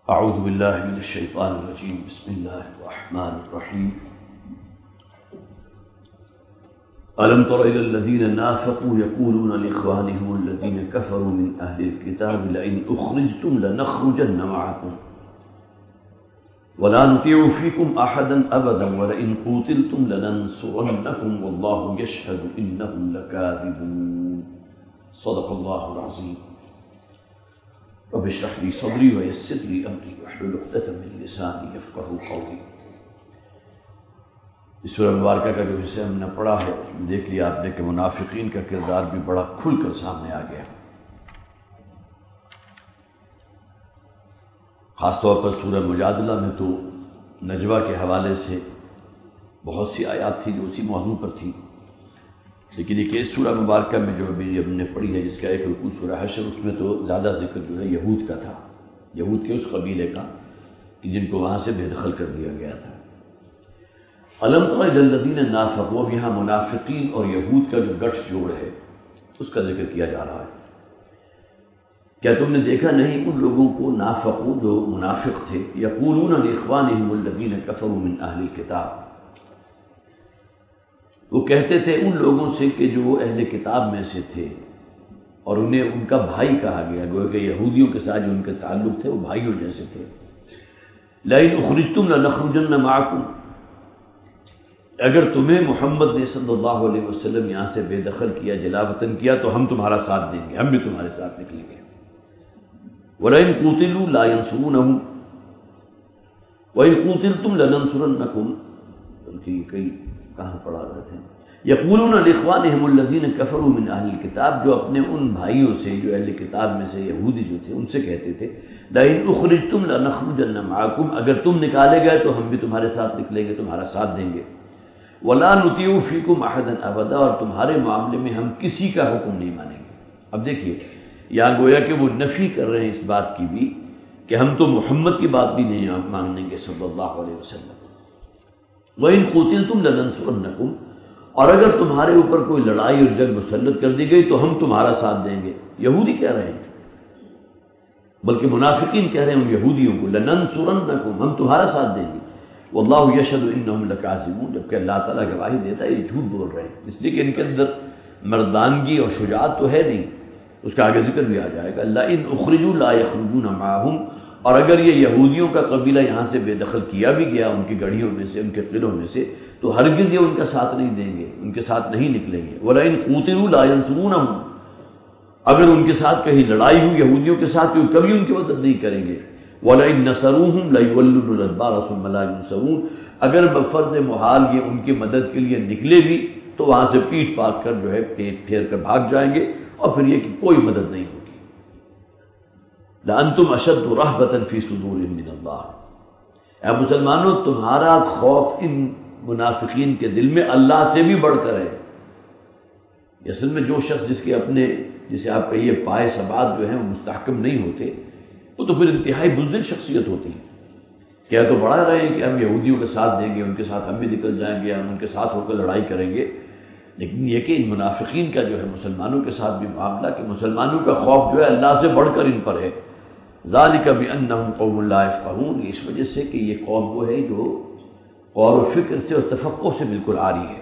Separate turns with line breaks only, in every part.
اعوذ باللہ من الشیطان الرجیم بسم اللہ الرحمن الرحیم ألم تر إلى الذين نافقوا يقولون لإخوانهم الذين كفروا من أهل الكتاب لئن أخرجتم لنخرجن معكم ولا نطيع فيكم أحدا أبدا ولئن قوتلتم لننصرنكم والله يشهد إنهم لكاذبون صدق الله العظيم رب اشرح لي صدري ويسر لي أمري واحلل عقدة من لساني يفقهوا قولي۔ اس سورہ مبارکہ کا جو حصہ ہم نے پڑھا ہے اس میں دیکھ لیا آپ نے کہ منافقین کا کردار بھی بڑا کھل کر سامنے آ گیا۔ خاص طور پر سورہ مجادلہ میں تو نجوہ کے حوالے سے بہت سی آیات تھی جو اسی موضوع پر تھی، لیکن ایک اس سورہ مبارکہ میں جو ابھی ہم نے پڑھی ہے جس کا ایک رکوع سورہ حشر، اس میں تو زیادہ ذکر جو ہے یہود کا تھا، یہود کے اس قبیلے کا کہ جن کو وہاں سے بے دخل کر دیا گیا تھا۔ الم تر الی الذین نافقوا، اب یہاں منافقین اور یہود کا جو گٹھ جوڑ ہے اس کا ذکر کیا جا رہا ہے۔ کیا تم نے دیکھا نہیں ان لوگوں کو نافقوا جو منافق تھے، یقولون لاخوانہم الذین کفروا من اہل الکتاب، وہ کہتے تھے ان لوگوں سے کہ جو اہل کتاب میں سے تھے اور انہیں ان کا بھائی کہا گیا، گویا کہ یہودیوں کے ساتھ جو ان کے تعلق تھے وہ بھائیوں جیسے تھے، لئن اخرجتم لنخرجن معکم، اگر تمہیں محمد نے صلی اللہ علیہ وسلم یہاں سے بے دخل کیا، جلا وطن کیا، تو ہم تمہارا ساتھ دیں گے، ہم بھی تمہارے ساتھ نکلیں گے۔ وَلَئِن قُوتِلُوا لَا يَنصُرُونَهُمْ وَإِن قُوتِلْتُمْ لَنَنصُرَنَّكُمْ، بلکہ کئی کہاں پڑھا رہے تھے، یقولون لإخوانهم الذين كفروا من اہل الکتاب، جو اپنے ان بھائیوں سے جو اہل کتاب میں سے یہودی جو تھے ان سے کہتے تھے، لئن اخرجتم لنخرجن معكم، اگر تم نکالے گئے تو ہم بھی تمہارے ساتھ نکلیں گے، تمہارا ساتھ دیں گے۔ وَلَا نُطِيعُ فِيكُمْ أَحَدًا أَبَدًا، اور تمہارے معاملے میں ہم کسی کا حکم نہیں مانیں گے۔ اب دیکھیے یہاں گویا کہ وہ نفی کر رہے ہیں اس بات کی بھی کہ ہم تو محمد کی بات بھی نہیں مانیں گے صلی اللہ علیہ وسلم۔ وَإِن قُوتِلْتُمْ لَنَنصُرَنَّكُمْ، اور اگر تمہارے اوپر کوئی لڑائی اور جنگ مسلط کر دی گئی تو ہم تمہارا ساتھ دیں گے۔ یہودی کہہ رہے ہیں، بلکہ منافقین کہہ رہے ہیں ان یہودیوں کو، لَنَنصُرَنَّكُمْ، ہم تمہارا ساتھ دیں گے۔ واللہ یشہد انہم لکاذبون، جبکہ اللہ تعالیٰ گواہی دیتا ہے یہ جھوٹ بول رہے ہیں، اس لیے کہ ان کے اندر مردانگی اور شجاعت تو ہے نہیں، اس کا آگے ذکر بھی آ جائے گا۔ لئن اخرجوا لا یخرجون معہم، اور اگر یہ یہودیوں کا قبیلہ یہاں سے بے دخل کیا بھی گیا ان کی گڑھیوں میں سے، ان کے قلعوں میں سے، تو ہرگز یہ ان کا ساتھ نہیں دیں گے، ان کے ساتھ نہیں نکلیں گے۔ ولئن قوتلوا لا ینصرونہم، اگر ان کے ساتھ کہیں لڑائی ہوئی یہودیوں کے ساتھ تو کبھی ان کی مدد نہیں کریں گے۔ وَلَئِن نَصَرُوهُمْ لَيُوَلُّونَ الْأَدْبَارَ ثُمَّ لَا يُنصَرُونَ، اگر بفرض محال یہ ان کی مدد کے لیے نکلے بھی تو وہاں سے پیٹ پاٹ کر جو ہے پیٹ پھیر کر بھاگ جائیں گے، اور پھر یہ کہ کوئی مدد نہیں ہوگی۔ لَأَنْتُمْ أَشَدُّ رَهْبَةً فِي صُدُورِهِم مِّنَ اللَّهِ، اے مسلمانوں تمہارا خوف ان منافقین کے دل میں اللہ سے بھی بڑھ کر ہے۔ اصل میں جو شخص جس کے اپنے جسے آپ کہیے پائے ثبات جو ہیں وہ مستحکم نہیں ہوتے، وہ تو پھر انتہائی بزدل شخصیت ہوتی ہے۔ کیا تو بڑھا رہے ہیں کہ ہم یہودیوں کے ساتھ دیں گے، ان کے ساتھ ہم بھی نکل جائیں گے، ہم ان کے ساتھ ہو کر لڑائی کریں گے، لیکن یہ کہ ان منافقین کا جو ہے مسلمانوں کے ساتھ بھی معاملہ کہ مسلمانوں کا خوف جو ہے اللہ سے بڑھ کر ان پر ہے۔ ذالک بانہم قوم لا یفقہون، اس وجہ سے کہ یہ قوم وہ ہے جو غور و فکر سے اور تفقہ سے بالکل عاری ہے۔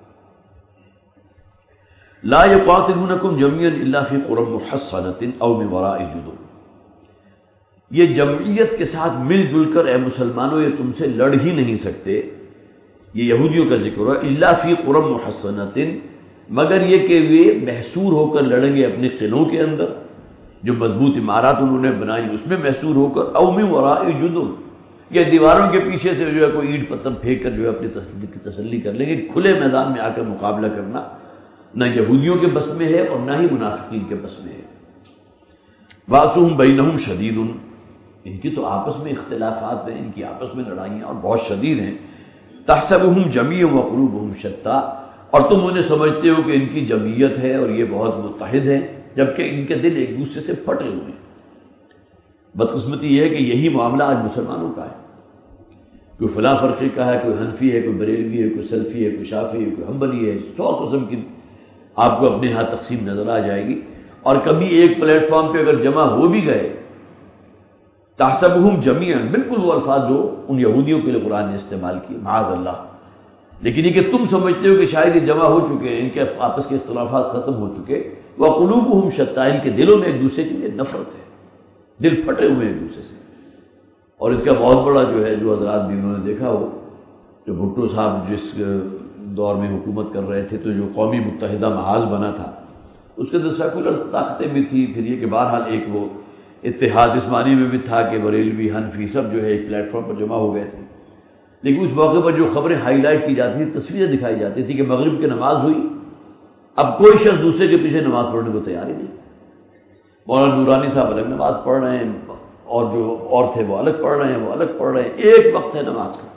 لا یقاتلونکم جميعا الا فی قری محصنۃ او من وراء جدر، یہ جمعیت کے ساتھ مل جل کر اے مسلمانوں یہ تم سے لڑ ہی نہیں سکتے، یہ یہودیوں کا ذکر ہے، الا فی قری محصنۃ، مگر یہ کہ وہ محصور ہو کر لڑیں گے اپنے قلعوں کے اندر، جو مضبوط عمارات انہوں نے بنائی اس میں محصور ہو کر، او من وراء جدر، یا دیواروں کے پیچھے سے جو ہے کوئی اینٹ پتھر پھینک کر جو ہے اپنی تسلی کر لیں گے۔ کھلے میدان میں آ کر مقابلہ کرنا نہ یہودیوں کے بس میں ہے اور نہ ہی منافقین کے بس میں ہے۔ بَأْسُهُمْ بَيْنَهُمْ شَدِيدٌ، ان کی تو آپس میں اختلافات ہیں، ان کی آپس میں لڑائیاں اور بہت شدید ہیں۔ تحسبهم جميعا وقلوبهم شتى، اور تم انہیں سمجھتے ہو کہ ان کی جمعیت ہے اور یہ بہت متحد ہیں، جبکہ ان کے دل ایک دوسرے سے پھٹے ہوئے ہیں۔ بدقسمتی یہ ہے کہ یہی معاملہ آج مسلمانوں کا ہے، کوئی فلاں فرقے کا ہے، کوئی حنفی ہے، کوئی بریلوی ہے، کوئی سلفی ہے، کوئی شافعی ہے، کوئی حنبلی ہے، 100 قسم کی آپ کو اپنے ہاں تقسیم نظر آ جائے گی۔ اور کبھی ایک پلیٹ فارم پہ اگر جمع ہو بھی گئے تحسبہم جمیعا، بالکل وہ الفاظ جو ان یہودیوں کے لیے قرآن نے استعمال کیے، معاذ اللہ. لیکن یہ کہ تم سمجھتے ہو کہ شاید یہ جمع ہو چکے ہیں، ان کے آپس کے اختلافات ختم ہو چکے. وقلوبہم شتیٰ، ان کے دلوں میں ایک دوسرے کے لیے نفرت ہے، دل پھٹے ہوئے ایک دوسرے سے. اور اس کا بہت بڑا جو ہے، جو حضرات بھی انہوں نے دیکھا ہو، جو بھٹو صاحب جس دور میں حکومت کر رہے تھے، تو جو قومی متحدہ محاذ بنا تھا، اس کے اندر سیکولر طاقتیں بھی تھی. پھر یہ کہ بہرحال ایک وہ اتحاد اس معنی میں بھی تھا کہ بریلوی حنفی سب جو ہے ایک پلیٹ فارم پر جمع ہو گئے تھے. لیکن اس موقع پر جو خبریں ہائی لائٹ کی جاتی تھیں، تصویریں دکھائی جاتی تھی کہ مغرب کی نماز ہوئی، اب کوئی شخص دوسرے کے پیچھے نماز پڑھنے کو تیار ہی نہیں. مولانا نورانی صاحب الگ نماز پڑھ رہے ہیں، اور جو اور تھے وہ الگ پڑھ رہے ہیں، وہ الگ پڑھ رہے ہیں، ایک وقت ہے نماز کا.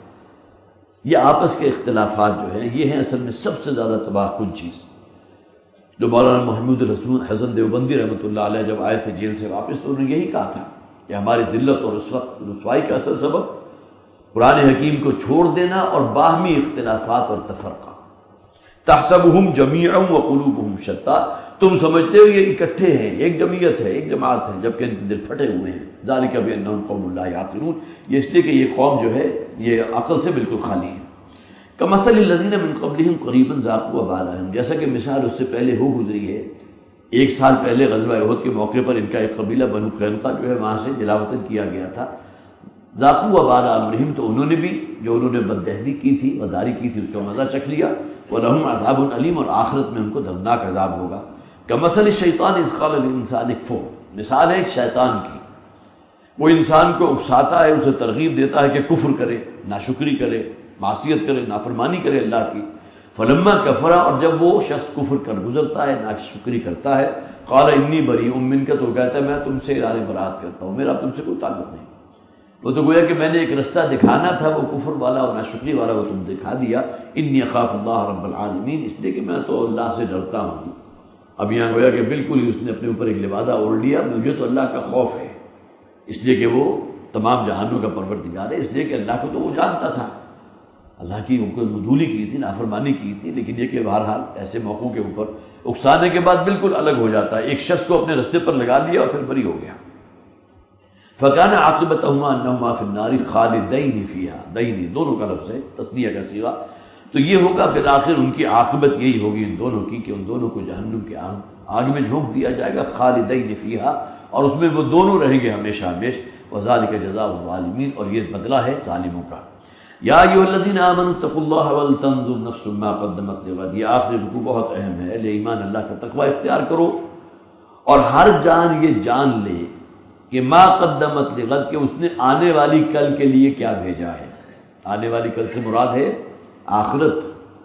یہ آپس کے اختلافات جو ہیں، یہ ہیں اصل میں سب سے زیادہ تباہ کن چیز. جو مولانا محمود الحسن حسن دیوبندی رحمۃ اللہ علیہ جب آئے تھے جیل سے واپس، تو انہوں نے یہی کہا تھا کہ ہماری ذلت اور رسوائی کا اصل سبب قرآن حکیم کو چھوڑ دینا اور باہمی اختلافات اور تفرقہ. تحسبہم جمیعا وقلوبہم شتیٰ، تم سمجھتے ہو یہ اکٹھے ہیں، ایک جمعیت ہے، ایک جماعت ہے، جبکہ ان کے دل پھٹے ہوئے ہیں. ذالک بانہم قوم لا یعقلون، یہ اس لیے کہ یہ قوم جو ہے یہ عقل سے بالکل خالی ہے. کمثل الذین من قبلہم قریبا ذاقوا وبالہم، جیسا کہ مثال اس سے پہلے ہو گزری ہے. 1 سال پہلے غزوہ احد کے موقع پر ان کا ایک قبیلہ بنو قینقاع جو ہے وہاں سے جلاوطن کیا گیا تھا. ذاقوا وبال امرہم، تو انہوں نے بھی جو انہوں نے بددہنی کی تھی، غداری کی تھی، اس کا مزہ چکھ لیا. ولہم عذاب علیم، اور آخرت میں ان کو دردناک عذاب ہوگا. کمثل الشیطان اذ قال للانسان اکفر، مثال ہے شیطان کی. وہ انسان کو اکساتا ہے، اسے ترغیب دیتا ہے کہ کفر کرے، ناشکری کرے، معصیت کرے، نافرمانی کرے اللہ کی. فلما کفر، اور جب وہ شخص کفر کر گزرتا ہے، ناشکری کرتا ہے، قال انی بریء منک، تو کہتا ہے میں تم سے اظہار برات کرتا ہوں، میرا تم سے کوئی تعلق نہیں. وہ تو گویا کہ میں نے ایک رستہ دکھانا تھا، وہ کفر والا اور ناشکری والا وہ تم دکھا دیا. انی اخاف اللہ رب العالمین، اس لیے کہ میں تو اللہ سے ڈرتا ہوں. اب یہاں گویا کہ بالکل ہی اس نے اپنے اوپر ایک لبادہ اوڑھ لیا، مجھے تو اللہ کا خوف ہے، اس لیے کہ وہ تمام جہانوں کا پروردگار ہے، اس لیے کہ اللہ کو تو وہ جانتا تھا، اللہ کی ان کو مدھولی کی تھی، نافرمانی کی تھی. لیکن یہ کہ بہرحال ایسے موقعوں کے اوپر اکسانے کے بعد بالکل الگ ہو جاتا ہے. ایک شخص کو اپنے رستے پر لگا لیا اور پھر بری ہو گیا. فکان عاقبتہما انہما فی النار خالدین فیہا، دین دونوں کا لفظ ہے، تثنیہ کا صیغہ. تو یہ ہوگا بالآخر ان کی عاقبت یہی ہوگی ان دونوں کی کہ ان دونوں کو جہنم کی آگ میں جھونک دیا جائے گا، خالدین فیہا، اور اس میں وہ دونوں رہیں گے ہمیشہ ہمیشہ. وذالک جزاء الظالمین، اور یہ بدلہ ہے ظالموں کا. یا ایھا الذین آمنوا اتقوا اللہ ولتنظر نفس ما قدمت لغد، یہ آخری رکوع بہت اہم ہے. اہل ایمان اللہ کا تقوی اختیار کرو، اور ہر جان یہ جان لے کہ ما قدمت لغد، کہ اس نے آنے والی کل کے لیے کیا بھیجا ہے. آنے والی کل سے مراد ہے آخرت،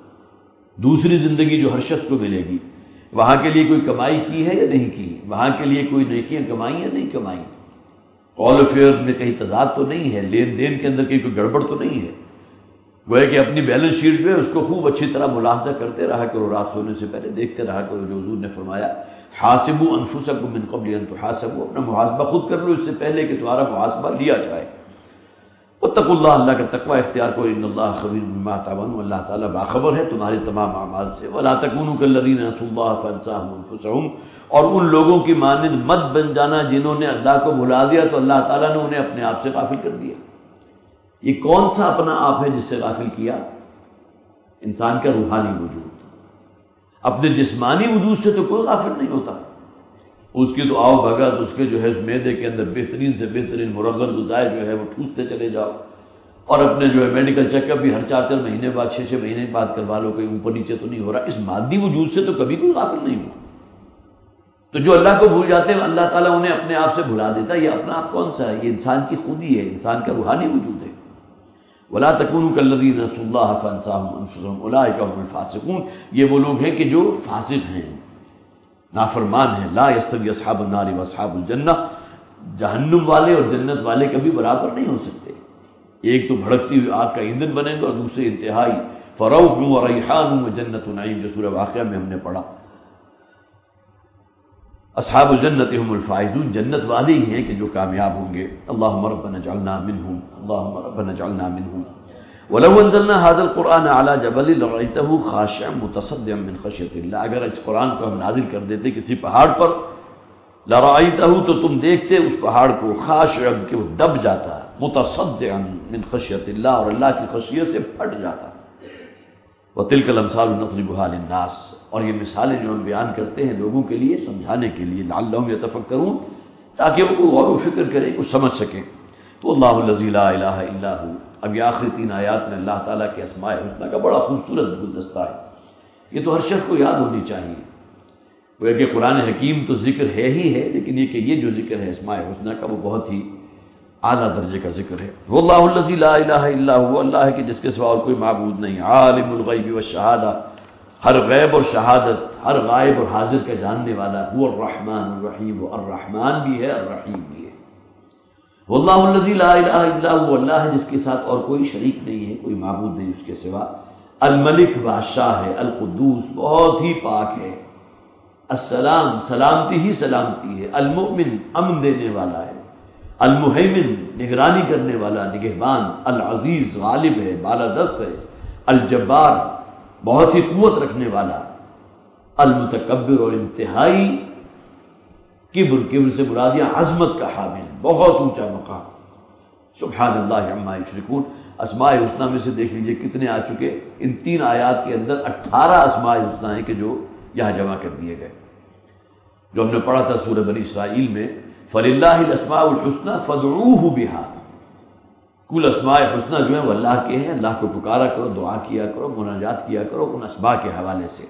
دوسری زندگی جو ہر شخص کو ملے گی. وہاں کے لیے کوئی کمائی کی ہے یا نہیں کی، وہاں کے لیے کوئی نیکیاں کمائی یا نہیں کمائی، قول و فعل میں کہیں تضاد تو نہیں ہے، لین دین کے اندر کہیں کوئی گڑبڑ تو نہیں ہے. گویا کہ اپنی بیلنس شیٹ جو ہے اس کو خوب اچھی طرح ملاحظہ کرتے رہا کرو، رات سونے سے پہلے دیکھتے رہا کرو جو حضور نے فرمایا حاسبوا انفسکم من قبل ان تحاسبوا، اپنا محاسبہ خود کر لو اس سے پہلے کہ تمہارا محاسبہ لیا جائے. واتقوا اللہ، اللہ کا تقوی اختیار کرو. ان اللہ خبیر بما تعملون، اللہ تعالیٰ باخبر ہے تمہارے تمام اعمال سے. ولا تکونوا کالذین نسوا اللہ فانساهم انفسهم، اور ان لوگوں کی مانند مت بن جانا جنہوں نے اللہ کو بھلا دیا تو اللہ تعالیٰ نے انہیں اپنے آپ سے غافل کر دیا. یہ کون سا اپنا آپ ہے جس سے غافل کیا؟ انسان کا روحانی وجود. اپنے جسمانی وجود سے تو کوئی غافل نہیں ہوتا، اس کی تو آؤ بھگت، اس کے جو ہے معدے کے اندر بہترین سے بہترین مرغن غذائیں جو ہے وہ ٹھوستے چلے جاؤ، اور اپنے جو ہے میڈیکل چیک اپ بھی ہر 4 مہینے بعد 6 مہینے بعد کروا لو، کہیں اوپر نیچے تو نہیں ہو رہا. اس مادی وجود سے تو کبھی کوئی غافل نہیں ہوا. تو جو اللہ کو بھول جاتے ہیں اللہ تعالیٰ انہیں اپنے آپ سے بھلا دیتا ہے. یہ اپنا آپ کون سا ہے؟ یہ انسان کی خودی ہے، انسان کا روحانی وجود ہے. ولا تکونوا کالذین نسوا اللہ فانساهم انفسهم اولئک هم الفاسقون، یہ وہ لوگ ہیں کہ جو فاسق ہیں، نافرمان ہیں. لا یستوی اصحاب النار واصحاب الجنہ، جہنم والے اور جنت والے کبھی برابر نہیں ہو سکتے. ایک تو بھڑکتی ہوئی آگ کا ایندھن بنے گا اور دوسرے انتہائی فروح و ریحان و جنت نعیم، جو سورہ واقعہ میں ہم نے پڑھا. اصحاب الجنت هم الفائزون، جنت والے ہی ہیں کہ جو کامیاب ہوں گے. اللهم ربنا اجعلنا منهم، اللهم ربنا اجعلنا منهم. ولو انزلنا هذا القرآن على جبل لرأيته خاشعا متصدعا من خشية الله، اگر اس قرآن کو ہم نازل کر دیتے کسی پہاڑ پر لرأیتہ تو تم دیکھتے اس پہاڑ کو خاشعا کہ وہ دب جاتا ہے، متصدعا من خشیت اللہ اور اللہ کی خشیت سے پھٹ جاتا ہے۔ وتلک الامثال نضربها للناس اور یہ مثالیں جو ہم بیان کرتے ہیں لوگوں کے لیے سمجھانے کے لیے، لعلہم یتفکرون تاکہ وہ غور و فکر کریں، کچھ سمجھ سکیں۔ تو اللہ الذی لا الہ الا ہو، اب یہ آخری 3 آیات میں اللہ تعالیٰ کے اسماء الحسنی کا بڑا خوبصورت گلدستہ ہے، یہ تو ہر شخص کو یاد ہونی چاہیے۔ وہ کہ قرآن حکیم تو ذکر ہے ہی ہے، لیکن یہ کہ یہ جو ذکر ہے اسماء الحسنی کا وہ بہت ہی اعلیٰ درجے کا ذکر ہے۔ واللہ الذی لا الہ الا هو، اللہ ہے کہ جس کے سوا اور کوئی معبود نہیں، عالم الغیب والشہادہ، ہر غیب اور شہادت، ہر غائب اور حاضر کا جاننے والا، هو الرحمن الرحیم، وہ الرحمن بھی ہے الرحیم بھی ہے۔ واللہ الذی لا الہ الا هو، اللہ ہے جس کے ساتھ اور کوئی شریک نہیں ہے، کوئی معبود نہیں اس کے سوا، الملک بادشاہ ہے، القدوس بہت ہی پاک ہے، السلام سلامتی ہی سلامتی ہے، المؤمن امن دینے والا ہے، المہیمن نگرانی کرنے والا نگہبان، العزیز غالب ہے بالادست ہے، الجبار بہت ہی قوت رکھنے والا، المتکبر اور انتہائی کبر سے مراد یہ عظمت کا حامل، بہت اونچا مقام۔ سبحان اللہ عما یشرکون، اسماء الحسنی میں سے دیکھ لیجئے کتنے آ چکے، ان 3 آیات کے اندر 18 اسماء الحسنی ہیں کہ جو یہاں جمع کر دیے گئے، جو ہم نے پڑھا تھا سورہ بنی اسرائیل میں، فَلِلَّهِ الْأَسْمَاءُ الْحُسْنَى فَادْعُوهُ بِهَا، کل اسماء الحسنی جو ہیں وہ اللہ کے ہیں، اللہ کو پکارا کرو، دعا کیا کرو، مناجات کیا کرو ان اسماء کے حوالے سے،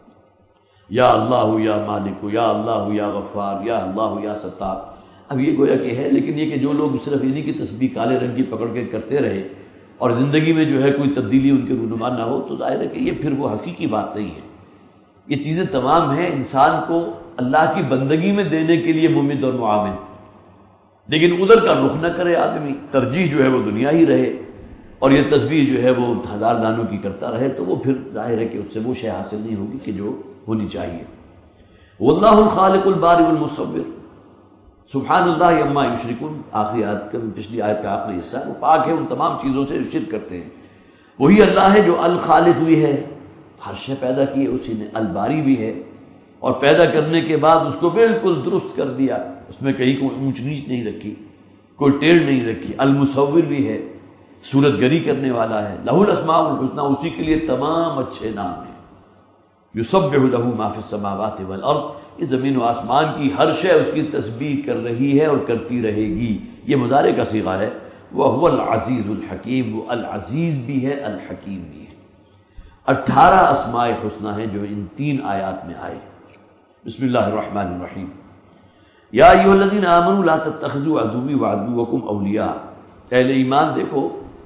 یا اللہ یا مالک یا اللہ یا غفار یا اللہ یا ستار۔ اب یہ گویا کہ ہے، لیکن یہ کہ جو لوگ صرف انہی کی تسبیح کالے رنگ کی پکڑ کے کرتے رہے اور زندگی میں جو ہے کوئی تبدیلی ان کے رونما نہ ہو، تو ظاہر ہے کہ یہ پھر وہ حقیقی بات نہیں ہے۔ یہ چیزیں تمام ہیں انسان کو اللہ کی بندگی میں دینے کے لیے ممد اور معاون، لیکن ادھر کا رخ نہ کرے آدمی، ترجیح جو ہے وہ دنیا ہی رہے اور یہ تسبیح جو ہے وہ 1000 دانوں کی کرتا رہے، تو وہ پھر ظاہر ہے کہ اس سے وہ شے حاصل نہیں ہوگی کہ جو ہونی چاہیے۔ واللہ الخالق البارئ المصور، سبحان اللہ عما یشرکون، آخری آیت کا پچھلی آیت کا آخری حصہ، وہ پاک ہے ان تمام چیزوں سے شرک کرتے ہیں۔ وہی اللہ ہے جو الخالق بھی ہے، ہر شے پیدا کی ہے اسی نے، الباری بھی ہے اور پیدا کرنے کے بعد اس کو بالکل درست کر دیا، اس میں کہیں کوئی اونچ نیچ نہیں رکھی، کوئی ٹیڑھ نہیں رکھی، المصور بھی ہے، صورت گری کرنے والا ہے، لہ الاسماء الحسنی، اسی کے لیے تمام اچھے نام ہیں، یسبح لہ ما فی السماوات والارض، اس زمین و آسمان کی ہر شے اس کی تسبیح کر رہی ہے اور کرتی رہے گی، یہ مضارع کا صیغہ ہے، وہو العزیز الحکیم، وہ العزیز بھی ہے الحکیم بھی ہے۔ 18 اسماء حسنی ہیں جو ان 3 آیات میں آئے۔ بسم اللہ الرحمن الرحیم، یا ایھا الذین آمنوا لا تتخذوا عدوی وعدوکم اولیاء، اہل ایمان دیکھو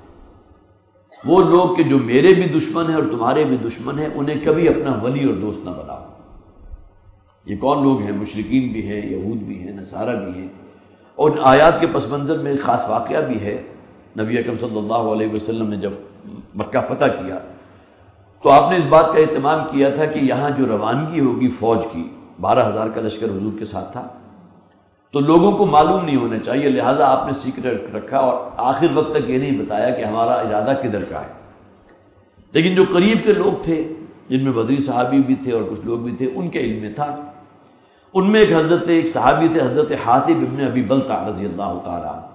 وہ لوگ کہ جو میرے بھی دشمن ہیں اور تمہارے بھی دشمن ہیں، انہیں کبھی اپنا ولی اور دوست نہ بناؤ۔ یہ کون لوگ ہیں؟ مشرکین بھی ہیں، یہود بھی ہیں، نصارہ بھی ہیں، اور ان آیات کے پس منظر میں ایک خاص واقعہ بھی ہے۔ نبی اکرم صلی اللہ علیہ وسلم نے جب مکہ فتح کیا تو آپ نے اس بات کا اہتمام کیا تھا کہ یہاں جو روانگی ہوگی فوج کی، 12,000 کا لشکر حضور کے ساتھ تھا، تو لوگوں کو معلوم نہیں ہونا چاہیے، لہٰذا آپ نے سیکرٹ رکھا اور آخر وقت تک یہ نہیں بتایا کہ ہمارا ارادہ کدھر کا ہے۔ لیکن جو قریب کے لوگ تھے، جن میں بدری صحابی بھی تھے اور کچھ لوگ بھی تھے، ان کے علم میں تھا۔ ان میں ایک صحابی تھے حضرت حاتب ابن ابی بلتع رضی اللہ تعالیٰ عنہ۔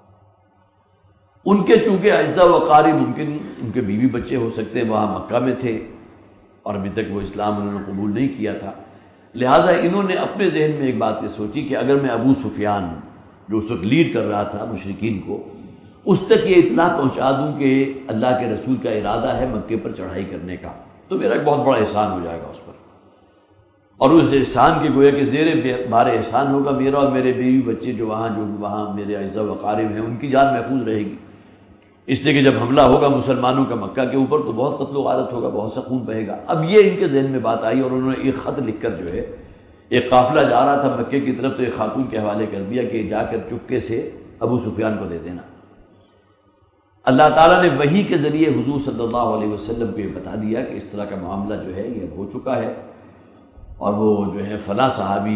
ان کے چونکہ اجزاء و اقارب ممکن ان کے بیوی بچے ہو سکتے وہاں مکہ میں تھے اور ابھی تک وہ اسلام انہوں نے قبول نہیں کیا تھا، لہٰذا انہوں نے اپنے ذہن میں ایک بات یہ سوچی کہ اگر میں ابو سفیان جو اس وقت لیڈ کر رہا تھا مشرکین کو، اس تک یہ اطلاع پہنچا دوں کہ اللہ کے رسول کا ارادہ ہے مکے پر چڑھائی کرنے کا، تو میرا ایک بہت بڑا احسان ہو جائے گا اس پر، اور اس احسان کے گویا کہ زیر بار احسان ہوگا میرا اور میرے بیوی بچے جو وہاں میرے اعزاء و اقارب ہیں ان کی جان محفوظ رہے گی، اس لیے کہ جب حملہ ہوگا مسلمانوں کا مکہ کے اوپر تو بہت قتل و غارت ہوگا، بہت سا خون بہے گا۔ اب یہ ان کے ذہن میں بات آئی اور انہوں نے ایک خط لکھ کر جو ہے، ایک قافلہ جا رہا تھا مکے کی طرف، تو ایک خاتون کے حوالے کر دیا کہ جا کر چپکے سے ابو سفیان کو دے دینا۔ اللہ تعالیٰ نے وحی کے ذریعے حضور صلی اللہ علیہ وسلم کو یہ بتا دیا کہ اس طرح کا معاملہ جو ہے یہ ہو چکا ہے، اور وہ جو ہے فلاں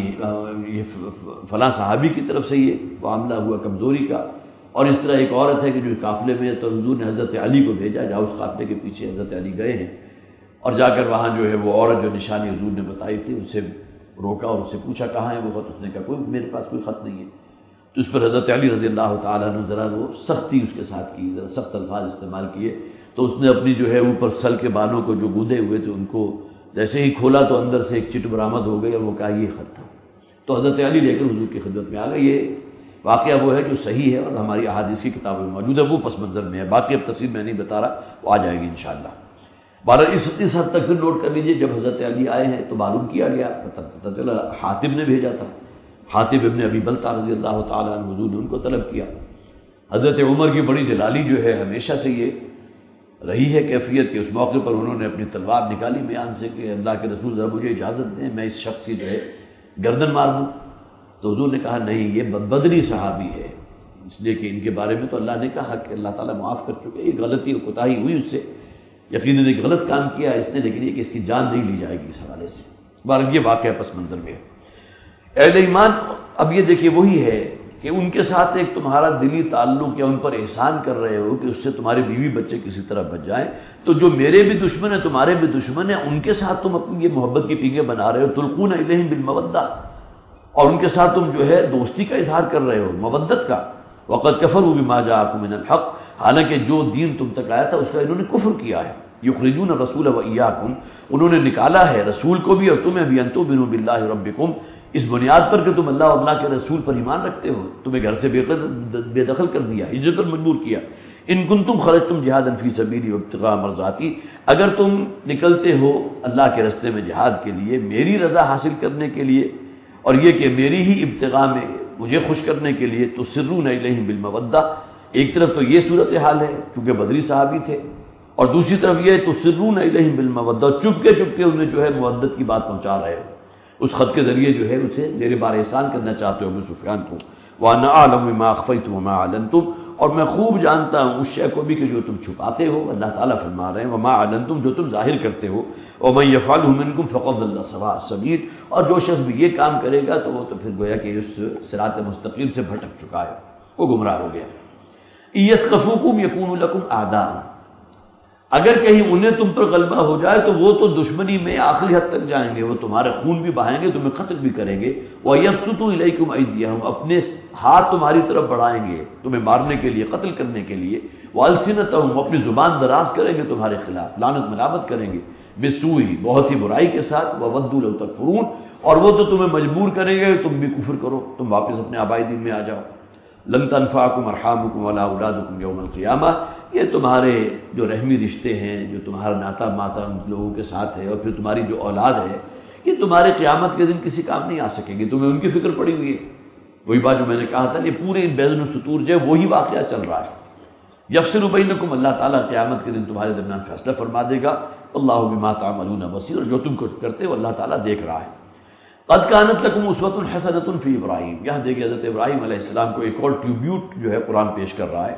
صحابی کی طرف سے یہ معاملہ ہوا کمزوری کا، اور اس طرح ایک عورت ہے کہ جو قافلے میں، تو حضور نے حضرت علی کو بھیجا، جاؤ اس قافلے کے پیچھے حضرت علی گئے ہیں، اور جا کر وہاں جو ہے وہ عورت جو نشانی حضور نے بتائی تھی اس سے روکا اور اس سے پوچھا کہاں ہے وہ خط، اس نے کہا کوئی میرے پاس کوئی خط نہیں ہے۔ تو اس پر حضرت علی رضی اللہ تعالیٰ عنہ ذرا وہ سختی اس کے ساتھ کی، ذرا سخت الفاظ استعمال کیے، تو اس نے اپنی جو ہے اوپر سل کے بالوں کو جو گودے ہوئے تھے ان کو جیسے ہی کھولا تو اندر سے ایک چٹ برآمد ہو گئی اور وہ کہا یہ خط تھا۔ تو حضرت علی لے کر حضور کی خدمت میں آ گئے۔ یہ واقعہ وہ ہے جو صحیح ہے اور ہماری احادیث کی کتابوں میں موجود ہے، وہ پس منظر میں ہے، باقی اب تفصیل میں نہیں بتا رہا، وہ آ جائے گی انشاءاللہ۔ بہرحال اس حد تک پھر نوٹ کر لیجئے، جب حضرت علی آئے ہیں تو معلوم کیا گیا، پتہ چلا حاتب نے بھیجا تھا، حاتب ابن ابی بلتہ رضی اللہ تعالیٰ عنہ، حضور نے ان کو طلب کیا۔ حضرت عمر کی بڑی جلالی جو ہے ہمیشہ سے یہ رہی ہے کیفیت کہ اس موقع پر انہوں نے اپنی تلوار نکالی میان سے کہ اللہ کے رسول ذرا مجھے اجازت دیں میں اس شخص کی جو ہے گردن مار دوں۔ تو حضور نے کہا نہیں، یہ بدری صحابی ہے، اس لیے کہ ان کے بارے میں تو اللہ نے کہا کہ اللہ تعالیٰ معاف کر چکے، یہ غلطی اور کوتاہی ہوئی اس سے، یقیناً ایک غلط کام کیا اس نے، لیکن یہ کہ اس کی جان نہیں لی جائے گی اس حوالے سے۔ بہرحال یہ واقعہ پس منظر میں ہے۔ اہل ایمان اب یہ دیکھیے وہی ہے کہ ان کے ساتھ ایک تمہارا دلی تعلق یا ان پر احسان کر رہے ہو کہ اس سے تمہارے بیوی بچے کسی طرح بچ جائیں، تو جو میرے بھی دشمن ہیں تمہارے بھی دشمن ہیں، ان کے ساتھ تم اپنی یہ محبت کی پینگیں بنا رہے ہو، تلقون الیہم بالمودہ، اور ان کے ساتھ تم جو ہے دوستی کا اظہار کر رہے ہو، مودت کا۔ وقد کفروا بما جاءکم من الحق، حالانکہ جو دین تم تک آیا تھا اس کا انہوں نے کفر کیا ہے۔ یخرجون الرسول وایاکم، انہوں نے نکالا ہے رسول کو بھی اور تمہیں بھی، ان تؤمنوا باللہ ربکم، اس بنیاد پر کہ تم اللہ اور اللہ کے رسول پر ایمان رکھتے ہو، تمہیں گھر سے بے دخل کر دیا، ہجرت پر مجبور کیا۔ ان کنتم خرجتم جہادا فی سبیلی وابتغاء مرضاتی، اگر تم نکلتے ہو اللہ کے راستے میں جہاد کے لیے، میری رضا حاصل کرنے کے لیے، اور یہ کہ میری ہی ابتغاء میں مجھے خوش کرنے کے لیے، تو سرون الیہم بالمودہ، ایک طرف تو یہ صورتحال ہے کیونکہ بدری صحابی تھے، اور دوسری طرف یہ تو سرون الیہم بالمودہ، چپکے چپکے انہیں جو ہے مودت کی بات پہنچا رہے ہو، اس خط کے ذریعے جو ہے اسے میرے بار احسان کرنا چاہتے ہو ابو سفیان کو۔ وَأَنَا أَعْلَمُ بِمَا أَخْفَيْتُمْ وَمَا أَعْلَنتُمْ، اور میں خوب جانتا ہوں اس شے کو بھی کہ جو تم چھپاتے ہو، اللہ تعالیٰ فرما رہے ہیں وَمَا أَعْلَنتُمْ، جو تم ظاہر کرتے ہو، وَمَن يَفْعَلْهُ مِنكُمْ فَقَدْ ضَلَّ سَوَاءَ السَّبِيلِ، اور جو شخص بھی یہ کام کرے گا تو وہ تو پھر گویا کہ اس صراط مستقیم سے بھٹک چکا ہے، وہ گمراہ ہو گیا۔ يَثْقَفُوكُمْ يَكُونُوا لَكُمْ أَعْدَاءً، اگر کہیں انہیں تم پر غلبہ ہو جائے تو وہ تو دشمنی میں آخری حد تک جائیں گے، وہ تمہارے خون بھی بہائیں گے، تمہیں قتل بھی کریں گے۔ وَيَبْسُطُوا إِلَيْكُمْ أَيْدِيَهُمْ، اپنے ہاتھ تمہاری طرف بڑھائیں گے تمہیں مارنے کے لیے، قتل کرنے کے لیے۔ وَأَلْسِنَتَهُمْ، اپنی زبان دراز کریں گے تمہارے خلاف، لعنت ملامت کریں گے، بِالسُّوءِ، بہت ہی برائی کے ساتھ، وَوَدُّوا لَوْ تَكْفُرُونَ، اور وہ تو تمہیں مجبور کریں گے تم بھی کفر کرو، تم واپس اپنے آبائی دین میں آ جاؤ۔ لن تنفعکم ارحامکم ولا اولادکم یوم القیامہ، یہ تمہارے جو رحمی رشتے ہیں، جو تمہارا ناتا ماتا لوگوں کے ساتھ ہے، اور پھر تمہاری جو اولاد ہے، یہ تمہارے قیامت کے دن کسی کام نہیں آ سکیں گے، تمہیں ان کی فکر پڑی ہوئی ہے۔ وہی بات جو میں نے کہا تھا، یہ پورے بیضن السطور جو ہے وہی واقعہ چل رہا ہے۔ یفصل بینکم، اللہ تعالیٰ قیامت کے دن تمہارے درمیان فیصلہ فرما دے گا۔ اللہ بما تعملون بصیر، اور جو تم کچھ کرتے ہو اللہ تعالیٰ دیکھ رہا ہے۔ قد کانت لکم اسوۃ حسنۃ فی ابراہیم، یہاں دیکھیے حضرت ابراہیم علیہ السلام کو ایک اور ٹریبیوٹ جو ہے قرآن پیش کر رہا ہے۔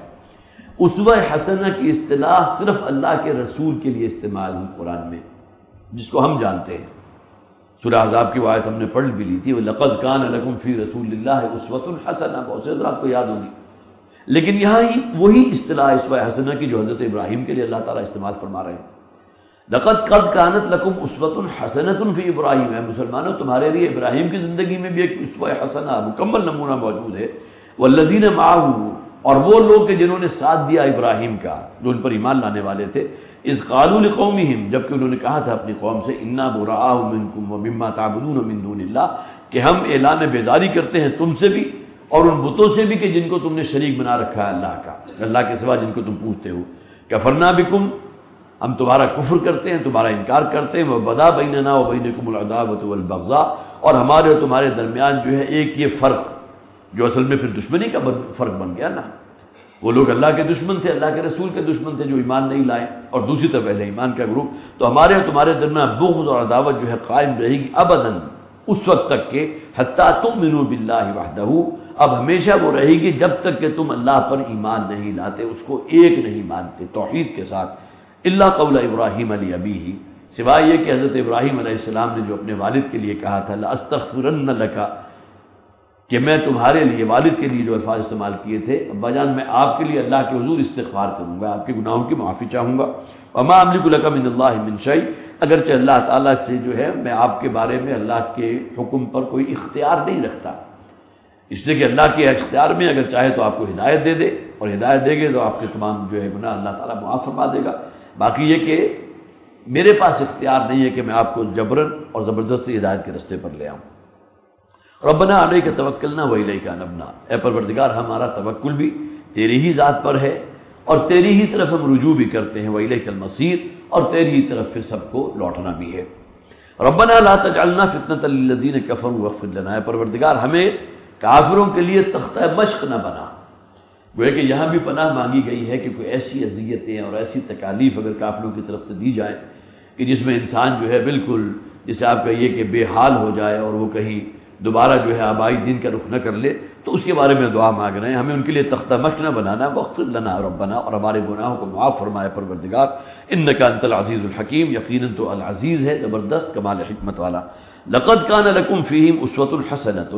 اسوہ حسنہ کی اصطلاح صرف اللہ کے رسول کے لیے استعمال ہوئی قرآن میں، جس کو ہم جانتے ہیں۔ سورہ احزاب کی آیت ہم نے پڑھ بھی لی تھی، وَلَقَدْ كَانَ لَكُمْ فِي رَسُولِ اللَّهِ أُسْوَةٌ حَسَنَةٌ، بہت سے حضرات کو یاد ہوگی۔ لیکن یہاں ہی وہی اصطلاح اسوہ حسنہ کی جو حضرت ابراہیم کے لیے اللہ تعالیٰ استعمال فرما رہے ہیں۔ لقد قد كانت لكم اسوۃ حسنۃ فی ابراہیم، اے مسلمانوں تمہارے لیے ابراہیم کی زندگی میں بھی ایک اسوہ حسنہ مکمل نمونہ موجود ہے۔ والذین معه، اور وہ لوگ کہ جنہوں نے ساتھ دیا ابراہیم کا، جو ان پر ایمان لانے والے تھے، اذ قالوا لقومهم، جبکہ انہوں نے کہا تھا اپنی قوم سے، انا براء منکم ومما تعبدون من دون اللہ، کہ ہم اعلان بیزاری کرتے ہیں تم سے بھی اور ان بتوں سے بھی کہ جن کو تم نے شریک بنا رکھا ہے اللہ کا، اللہ کے سوا جن کو تم پوجتے ہو۔ کفرنا بکم، ہم تمہارا کفر کرتے ہیں، تمہارا انکار کرتے ہیں۔ وبدا بیننا وبینکم العداوۃ والبغضاء، اور ہمارے اور تمہارے درمیان جو ہے ایک یہ فرق، جو اصل میں پھر دشمنی کا فرق بن گیا نا۔ وہ لوگ اللہ کے دشمن تھے، اللہ کے رسول کے دشمن تھے جو ایمان نہیں لائے، اور دوسری طرف اہل ایمان کا گروپ، تو ہمارے اور تمہارے درمیان بغض اور عداوت جو ہے قائم رہے گی ابداً، اس وقت تک کہ حتیٰ تؤمنوا باللہ وحدہ، اب ہمیشہ وہ رہے گی جب تک کہ تم اللہ پر ایمان نہیں لاتے، اس کو ایک نہیں مانتے توحید کے ساتھ۔ اللہ قول ابراہیم علی ابیہ، سوائے یہ کہ حضرت ابراہیم علیہ السلام نے جو اپنے والد کے لیے کہا تھا لَأَسْتَغْفِرَنَّ لَكَ، کہ میں تمہارے لیے، والد کے لیے جو الفاظ استعمال کیے تھے، ابا جان میں آپ کے لیے اللہ کے حضور استغفار کروں گا، آپ کے گناہوں کی معافی چاہوں گا۔ وَمَا أَمْلِكُ لَكَ مِنَ اللَّهِ مِنْ شَيْءٍ، اگرچہ اللہ تعالیٰ سے جو ہے میں آپ کے بارے میں اللہ کے حکم پر کوئی اختیار نہیں رکھتا، اس لیے کہ اللہ کے اختیار میں اگر چاہے تو آپ کو ہدایت دے دے، اور ہدایت دے گے تو آپ کے تمام جو ہے گناہ اللہ تعالیٰ معاف فرما دے گا۔ باقی یہ کہ میرے پاس اختیار نہیں ہے کہ میں آپ کو جبراً اور زبردستی ہدایت کے راستے پر لے آؤں۔ ربنا علیک توکلنا والیک انبنا، اے پروردگار ہمارا توکل بھی تیری ہی ذات پر ہے اور تیری ہی طرف ہم رجوع بھی کرتے ہیں، والیک المصیر، اور تیری ہی طرف پھر سب کو لوٹنا بھی ہے۔ ربنا لا تجعلنا فتنة للذین کفروا واغفر لنا، اے پروردگار ہمیں کافروں کے لیے تختہ مشق نہ بنا۔ گویا کہ یہاں بھی پناہ مانگی گئی ہے کہ کوئی ایسی اذیتیں اور ایسی تکالیف اگر کافروں کی طرف سے دی جائے کہ جس میں انسان جو ہے بالکل جسے آپ کہیے کہ بے حال ہو جائے اور وہ کہیں دوبارہ جو ہے آبائی دین کا رخ نہ کر لے، تو اس کے بارے میں دعا مانگ رہے ہیں ہمیں ان کے لیے تختہ مشق نہ بنانا، واغفر لنا ربنا، اور ہمارے گناہوں کو معاف فرمائے پروردگار، انک انت العزیز الحکیم، یقیناً تو العزیز ہے زبردست کمال حکمت والا۔ لقد کان لکم فیہم اسوۃ حسنۃ،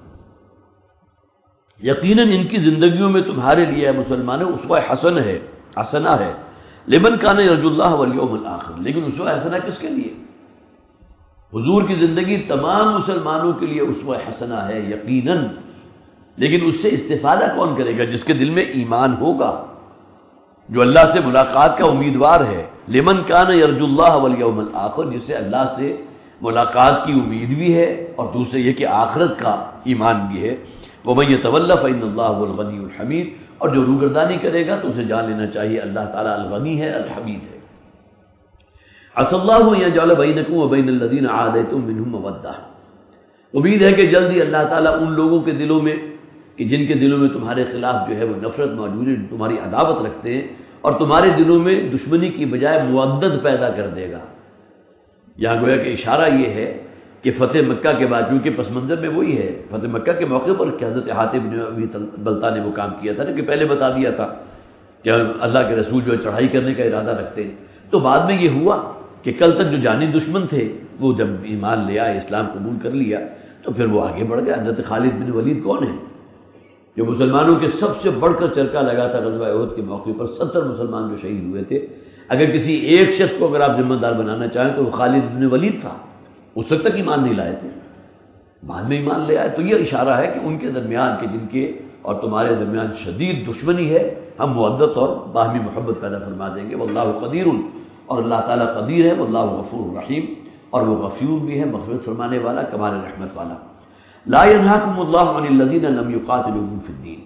یقیناً ان کی زندگیوں میں تمہارے لیے مسلمانوں اسوہ حسنہ ہے، لمن کان یرجو اللہ والیوم الآخر، لیکن اسوہ حسنہ کس کے لیے؟ حضور کی زندگی تمام مسلمانوں کے لیے اسوہ حسنہ ہے یقیناً، لیکن اس سے استفادہ کون کرے گا؟ جس کے دل میں ایمان ہوگا، جو اللہ سے ملاقات کا امیدوار ہے، لمن کان یرجو اللہ والیوم الآخر، جس سے اللہ سے ملاقات کی امید بھی ہے اور دوسرے یہ کہ آخرت کا ایمان بھی ہے۔ وَمَن يَتَوَلَّ فَإِنَّ اللَّهَ هُوَ الْغَنِيُّ الْحَمِيدُ، اور جو روگردانی کرے گا تو اسے جان لینا چاہیے اللہ تعالیٰ الغنی ہے الحمید ہے۔ عَسَى اللَّهُ أَن يَجْعَلَ بَيْنَكُمْ وَبَيْنَ الَّذِينَ عَادَيْتُم مِّنْهُم مَّوَدَّةً، امید ہے کہ جلدی اللہ تعالیٰ ان لوگوں کے دلوں میں کہ جن کے دلوں میں تمہارے خلاف جو ہے وہ نفرت موجود ہے، تمہاری عداوت رکھتے ہیں، اور تمہارے دلوں میں دشمنی کی بجائے مودت پیدا کر دے گا۔ یہاں گویا کہ اشارہ یہ ہے کہ فتح مکہ کے بعد، کیونکہ پس منظر میں وہی ہے، فتح مکہ کے موقع پر کہ حضرت حاتب بن ابی بلتہ نے وہ کام کیا تھا نا، کہ پہلے بتا دیا تھا کہ اللہ کے رسول جو ہے چڑھائی کرنے کا ارادہ رکھتے ہیں، تو بعد میں یہ ہوا کہ کل تک جو جانی دشمن تھے وہ جب ایمان لے آئے، اسلام قبول کر لیا، تو پھر وہ آگے بڑھ گئے۔ حضرت خالد بن ولید کون ہے؟ جو مسلمانوں کے سب سے بڑھ کر چرکا لگا تھا غزوہ احد کے موقع پر، 70 مسلمان جو شہید ہوئے تھے، اگر کسی ایک شخص کو اگر آپ ذمہ دار بنانا چاہیں تو وہ خالد بن ولید تھا، اس وقت تک ایمان نہیں لائے تھے، بعد میں ایمان لے آئے۔ تو یہ اشارہ ہے کہ ان کے درمیان کہ جن کے اور تمہارے درمیان شدید دشمنی ہے، ہم مودت اور باہمی محبت پیدا فرما دیں گے۔ واللہ قدیر، اور اللہ تعالیٰ قدیر ہے، واللہ غفور رحیم، اور وہ غفور بھی ہے، مغفرت فرمانے والا، کمال رحمت والا۔ لا ينهاكم الله عن الذين لم يقاتلوكم في الدين،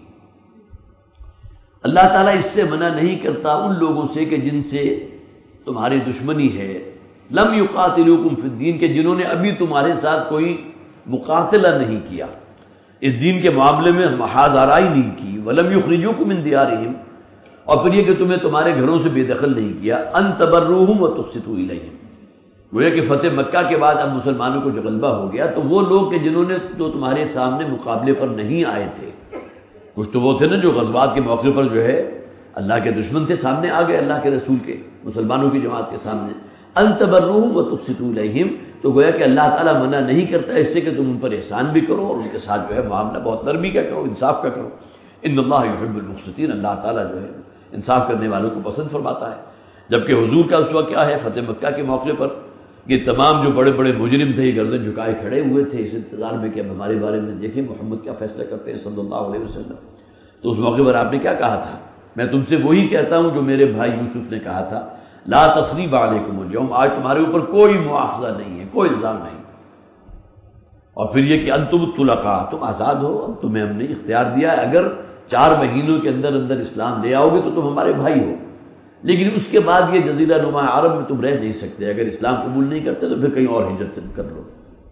اللہ تعالیٰ اس سے منع نہیں کرتا ان لوگوں سے کہ جن سے تمہاری دشمنی ہے، لم یقاتلوکم فی الدین، کہ جنہوں نے ابھی تمہارے ساتھ کوئی مقاتلہ نہیں کیا، اس دین کے معاملے میں محاذ آرائی نہیں کی، ولم یخرجوکم من دیارہم، اور پھر یہ کہ تمہیں تمہارے گھروں سے بے دخل نہیں کیا، ان تبروہم وتقسطوا الیہم، گویا کہ فتح مکہ کے بعد اب مسلمانوں کو جو غلبہ ہو گیا تو وہ لوگ کہ جنہوں نے تو تمہارے سامنے مقابلے پر نہیں آئے تھے، کچھ تو وہ تھے نا جو غزوات کے موقع پر جو ہے اللہ کے دشمن تھے، سامنے آ گئے اللہ کے رسول کے، مسلمانوں کی جماعت کے سامنے، ان تبروہم وتقسطوا الیہم، تو گویا کہ اللہ تعالیٰ منع نہیں کرتا اس سے کہ تم ان پر احسان بھی کرو اور ان کے ساتھ جو ہے معاملہ بہت نرمی کا کرو، انصاف کا کرو۔ ان اللہ یحب المقسطین، اللہ تعالیٰ جو ہے انصاف کرنے والوں کو پسند فرماتا ہے۔ جبکہ حضور کا اسوہ کیا ہے؟ فتح مکہ کے موقع پر یہ تمام جو بڑے بڑے مجرم تھے یہ گردن جھکائے کھڑے ہوئے تھے اس انتظار میں کہ اب ہمارے بارے میں دیکھیں محمد کیا فیصلہ کرتے ہیں صلی اللہ علیہ وسلم۔ تو اس موقع پر آپ نے کیا کہا تھا؟ میں تم سے وہی کہتا ہوں جو میرے بھائی یوسف نے کہا تھا، لا تثریب علیکم اليوم، آج تمہارے اوپر کوئی مواخذہ نہیں ہے، کوئی الزام نہیں۔ اور پھر یہ کہ انتم الطلقاء، تم آزاد ہو، اب تمہیں ہم نے اختیار دیا ہے، اگر 4 مہینوں کے اندر اندر اسلام لے آؤ گے تو تم ہمارے بھائی ہو، لیکن اس کے بعد یہ جزیرہ نما عرب میں تم رہ نہیں سکتے، اگر اسلام قبول نہیں کرتے تو پھر کہیں اور ہجرت کر لو۔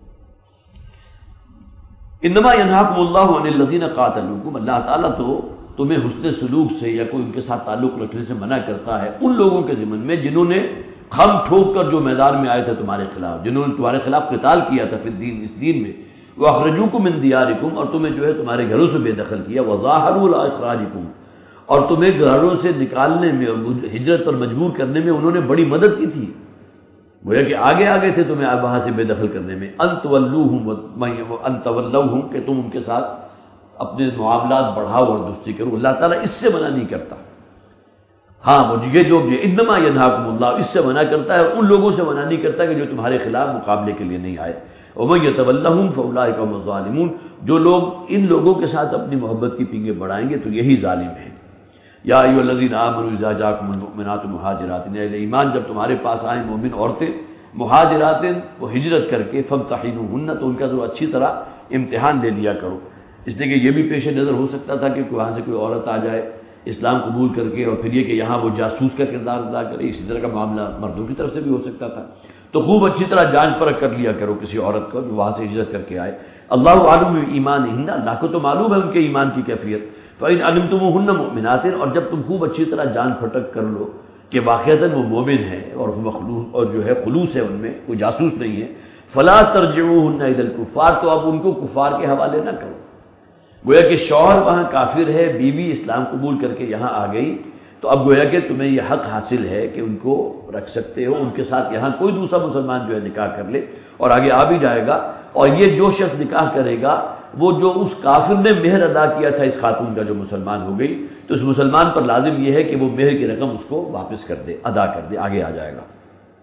انما ینہاکم اللہ عن الذین قاتلوکم، اللہ تعالیٰ تو تمہیں حسن سلوک سے یا کوئی ان کے ساتھ تعلق رکھنے سے منع کرتا ہے ان لوگوں کے ضمن میں جنہوں نے خم ٹھوک کر جو میدان میں آئے تھے تمہارے خلاف، جنہوں نے تمہارے خلاف قتال کیا تھا فی الدین، اس دین میں، واخرجوکم من دیارکم، اور تمہیں جو ہے تمہارے گھروں سے بے دخل کیا، وظاہروا علی اخراجکم، اور تمہیں گھروں سے نکالنے میں اور ہجرت پر مجبور کرنے میں انہوں نے بڑی مدد کی تھی، گویا کہ آگے آگے تھے تمہیں وہاں سے بے دخل کرنے میں، ان تولوہم، کہ تم ان کے ساتھ اپنے معاملات بڑھاؤ اور دوستی کرو، اللہ تعالیٰ اس سے منع نہیں کرتا۔ ہاں وہ یہ جو انما ینہاکم اللہ، اس سے منع کرتا ہے، ان لوگوں سے منع نہیں کرتا کہ جو تمہارے خلاف مقابلے کے لیے نہیں آئے. وَمَن يَتَوَلَّهُمْ فَأُولَٰئِكَ هُمُ الظَّالِمُونَ، جو لوگ ان لوگوں کے ساتھ اپنی محبت کی پینگیں بڑھائیں گے تو یہی ظالم ہیں. یا ایھا الذین آمنوا اذا جاءکم المؤمنات مہاجرات، اہل ایمان جب تمہارے پاس آئیں مومن عورتیں مہاجرات، وہ ہجرت کر کے، فامتحنوہن، تو ان کا ذرا اچھی طرح امتحان لے لیا کرو. اس لیے کہ یہ بھی پیش نظر ہو سکتا تھا کہ وہاں سے کوئی عورت آ جائے اسلام قبول کر کے، اور پھر یہ کہ یہاں وہ جاسوس کا کردار ادا کرے. اسی طرح کا معاملہ مردوں کی طرف سے بھی ہو سکتا تھا. تو خوب اچھی طرح جانچ پرکھ کر لیا کرو کسی عورت کو جو وہاں سے ہجرت کر کے آئے. اللہ عالم ایمانہن، اللہ کو تو معلوم ہے ان کے ایمان کی کیفیت. فإن علمتموہن مؤمنات، اور جب تم خوب اچھی طرح جان پھٹک کر لو کہ واقعتاً وہ مومن ہے اور مخلوص اور جو ہے خلوص ہے ان میں، کوئی جاسوس نہیں ہے، فلا ترجعوہن الی الکفار، تو اب ان کو کفار کے حوالے نہ کرو. گویا کہ شوہر وہاں کافر ہے، بیوی اسلام قبول کر کے یہاں آ گئی، تو اب گویا کہ تمہیں یہ حق حاصل ہے کہ ان کو رکھ سکتے ہو، ان کے ساتھ یہاں کوئی دوسرا مسلمان جو ہے نکاح کر لے، اور آگے آ بھی جائے گا. اور یہ جو شخص نکاح کرے گا وہ جو اس کافر نے مہر ادا کیا تھا اس خاتون کا جو مسلمان ہو گئی، تو اس مسلمان پر لازم یہ ہے کہ وہ مہر کی رقم اس کو واپس کر دے، ادا کر دے. آگے آ جائے گا.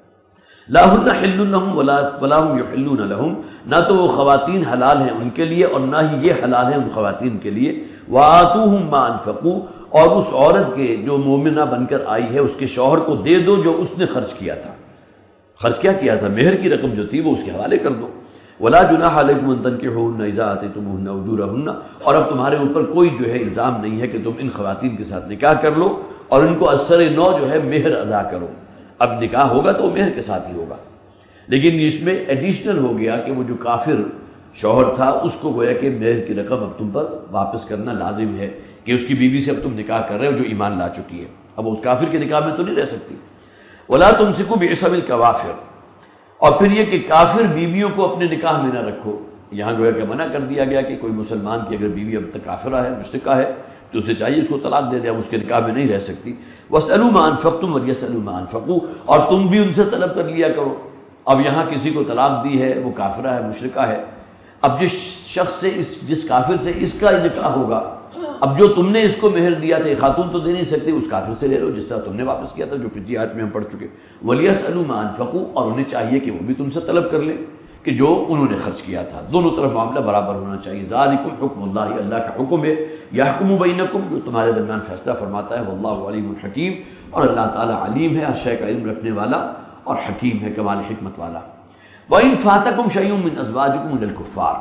لا ہن حل لهم ولا هم يحلون لهم، نہ تو وہ خواتین حلال ہیں ان کے لیے اور نہ ہی یہ حلال ہیں ان خواتین کے لیے. وآتوهم ما انفقوا، اور اس عورت کے جو مومنہ بن کر آئی ہے اس کے شوہر کو دے دو جو اس نے خرچ کیا تھا. خرچ کیا کیا تھا؟ مہر کی رقم جو تھی وہ اس کے حوالے کر دو. ولا جناح علیکم ان تنکحوهن اذا آتیتموهن اجورهن، اور اب تمہارے اوپر کوئی جو ہے الزام نہیں ہے کہ تم ان خواتین کے ساتھ نکاح کر لو اور ان کو اثر نو جو ہے مہر ادا کرو. اب نکاح ہوگا تو مہر کے ساتھ ہی ہوگا، لیکن اس میں ایڈیشنل ہو گیا کہ وہ جو کافر شوہر تھا اس کو گویا کہ مہر کی رقم اب تم پر واپس کرنا لازم ہے کہ اس کی بیوی سے اب تم نکاح کر رہے ہو جو ایمان لا چکی ہے، اب اس کافر کے نکاح میں تو نہیں رہ سکتی. ولا تمسکوا بعصم الکوافر، اور پھر یہ کہ کافر بیویوں کو اپنے نکاح میں نہ رکھو. یہاں گویا کہ منع کر دیا گیا کہ کوئی مسلمان کی اگر بیوی اب تک کافرہ ہے، مشرکہ ہے، تو اسے چاہیے اس کو طلاق دے دے، اب اس کے نکاح میں نہیں رہ سکتی. واسألوا ما انفقتم وليسألوا ما انفقوا، اور تم بھی ان سے طلب کر لیا کرو. اب یہاں کسی کو طلاق دی ہے، وہ کافرہ ہے، مشرکہ ہے، اب جس شخص سے جس کافر سے اس کا نکاح ہوگا، اب جو تم نے اس کو مہر دیا تھا، خاتون تو دے نہیں سکتی، اس کافر سے لے لو جس طرح تم نے واپس کیا تھا، جو پچھلی آیت میں ہم پڑھ چکے. ولیسألوا ما انفقوا، اور انہیں چاہیے کہ وہ بھی تم سے طلب کر لیں کہ جو انہوں نے خرچ کیا تھا. دونوں طرف معاملہ برابر ہونا چاہیے. ذالکم حکم اللہ، اللہ کا حکم ہے، یحکم بینکم، جو تمہارے درمیان فیصلہ فرماتا ہے. واللہ علیم حکیم، اور اللہ تعالی علیم ہے، ہر شے کا علم رکھنے والا اور حکیم ہے، کمال حکمت والا. وَإِن فَاتَكُمْ شَيْءٌ مِّنْ أَزْوَاجِكُمْ مِنَ الْكُفَّارِ،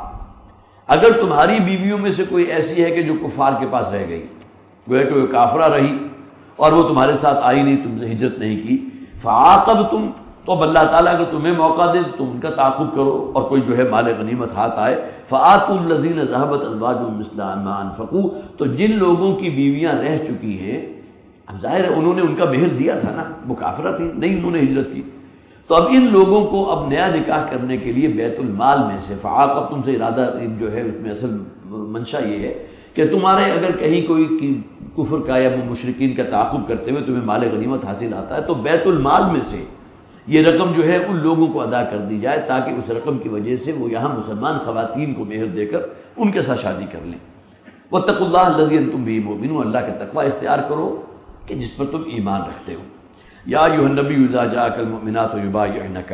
اگر تمہاری بیویوں میں سے کوئی ایسی ہے کہ جو کفار کے پاس رہ گئی، گویا کہ وہ کافرہ رہی اور وہ تمہارے ساتھ آئی نہیں، تم نے ہجرت نہیں کی، فعاقبتم، تو اب اللہ تعالیٰ اگر تمہیں موقع دے تو ان کا تعاقب کرو اور کوئی جو ہے مال غنیمت ہاتھ آئے. فآتوا الذین ذهبت ازواجهم مثل ما انفقوا، تو جن لوگوں کی بیویاں رہ چکی ہیں، اب ظاہر ہے انہوں نے ان کا مہر دیا تھا نا، وہ کافرہ تھی، نہیں انہوں نے ہجرت کی، تو اب ان لوگوں کو اب نیا نکاح کرنے کے لیے بیت المال میں سے، فعاقبتم سے ارادہ جو ہے اس میں اصل منشا یہ ہے کہ تمہارے اگر کہیں کوئی کفر کا یا مشرکین کا تعاقب کرتے ہوئے تمہیں مال غنیمت حاصل آتا ہے تو بیت المال میں سے یہ رقم جو ہے ان لوگوں کو ادا کر دی جائے تاکہ اس رقم کی وجہ سے وہ یہاں مسلمان خواتین کو مہر دے کر ان کے ساتھ شادی کر لیں. واتقوا اللہ الذی انتم بہ مؤمنون، اللہ کا تقوی اختیار کرو کہ جس پر تم ایمان رکھتے ہو. یا ایھا النبی اذا جاءک المؤمنات یبایعنک،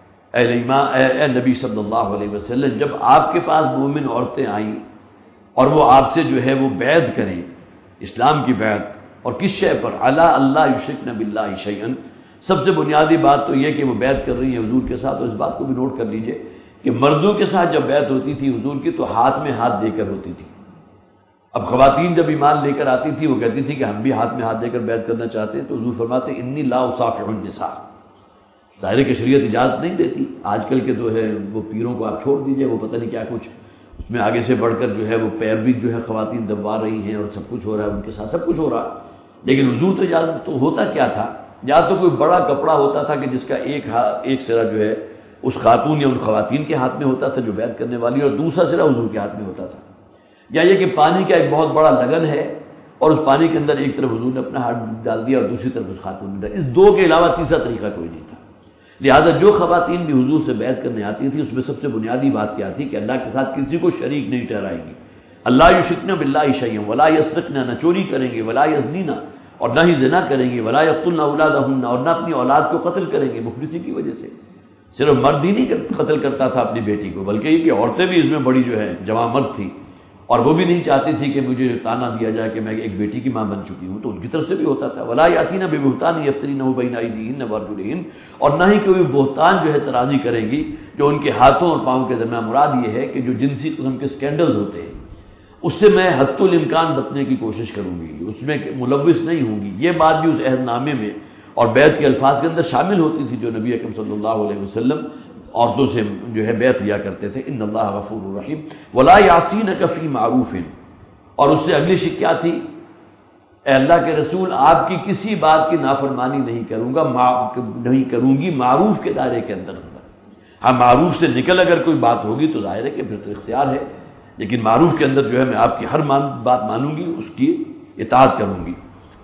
اے نبی صلی اللہ علیہ وسلم، جب آپ کے پاس مومن عورتیں آئیں اور وہ آپ سے جو ہے وہ بیعت کریں، اسلام کی بیعت، اور کس شے پر؟ علی اللہ یشرکن باللہ شیئا، سب سے بنیادی بات تو یہ کہ وہ بیعت کر رہی ہیں حضور کے ساتھ. اور اس بات کو بھی نوٹ کر لیجئے کہ مردوں کے ساتھ جب بیعت ہوتی تھی حضور کی تو ہاتھ میں ہاتھ دے کر ہوتی تھی. اب خواتین جب ایمان لے کر آتی تھی وہ کہتی تھی کہ ہم بھی ہاتھ میں ہاتھ دے کر بیعت کرنا چاہتے ہیں، تو حضور فرماتے انی لا اصافح النساء. ظاہر کہ شریعت اجازت نہیں دیتی. آج کل کے جو ہے وہ پیروں کو آپ چھوڑ دیجئے، وہ پتہ نہیں کیا کچھ اس میں آگے سے بڑھ کر جو ہے وہ پیر بھی جو ہے خواتین دبوا رہی ہیں اور سب کچھ ہو رہا ہے ان کے ساتھ، سب کچھ ہو رہا. لیکن حضور تو اجازت، تو ہوتا کیا تھا، یا تو کوئی بڑا کپڑا ہوتا تھا کہ جس کا ایک سرا جو ہے اس خاتون یا ان خواتین کے ہاتھ میں ہوتا تھا جو بیعت کرنے والی، اور دوسرا سرا حضور کے ہاتھ میں ہوتا تھا. یا یہ کہ پانی کا ایک بہت بڑا لگن ہے اور اس پانی کے اندر ایک طرف حضور نے اپنا ہاتھ ڈال دیا اور دوسری طرف اس خاتون نے ڈالا. اس دو کے علاوہ تیسرا طریقہ کوئی نہیں تھا. لہٰذا جو خواتین بھی حضور سے بیعت کرنے آتی تھی اس میں سب سے بنیادی بات کیا تھی کہ اللہ کے ساتھ کسی کو شریک نہیں ٹھہرائیں گی. اللہ یشرکن باللہ شیئا ولا یسرقن، نہ چوری کریں گے، ولا یزنین، اور نہ ہی زنا کریں گی، ولا یقتلن اولادہن، اور نہ اپنی اولاد کو قتل کریں گے مفلسی کی وجہ سے۔ صرف مرد ہی نہیں قتل کرتا تھا اپنی بیٹی کو، بلکہ یہ کہ عورتیں بھی اس میں بڑی جو ہے جوان مرد تھی، اور وہ بھی نہیں چاہتی تھی کہ مجھے تانا دیا جائے کہ میں ایک بیٹی کی ماں بن چکی ہوں، تو ان کی طرف سے بھی ہوتا تھا۔ ولا یاتین ببہتان یفترینہ بین ایدیہن وارجلہن، اور نہ ہی کوئی بہتان جو ہے ترازی کریں گی جو ان کے ہاتھوں اور پاؤں کے درمیان۔ مراد یہ ہے کہ جو جنسی قسم کے سکینڈلز ہوتے ہیں اس سے میں حد الامکان بچنے کی کوشش کروں گی، اس میں ملوث نہیں ہوں گی۔ یہ بات بھی اس عہد نامے میں اور بیعت کے الفاظ کے اندر شامل ہوتی تھی جو نبی اکرم صلی اللہ علیہ وسلم عورتوں سے جو ہے بیعت لیا کرتے تھے۔ ان اللہ غفور الرحیم ولا یعصینک فی معروف، اور اس سے اگلی شک کیا تھی؟ اے اللہ کے رسول، آپ کی کسی بات کی نافرمانی نہیں کروں گی معروف کے دائرے کے اندر ہوگا۔ ہاں معروف سے نکل اگر کوئی بات ہوگی تو ظاہر ہے کہ پھر تو اختیار ہے، لیکن معروف کے اندر جو ہے میں آپ کی ہر بات مانوں گی، اس کی اطاعت کروں گی۔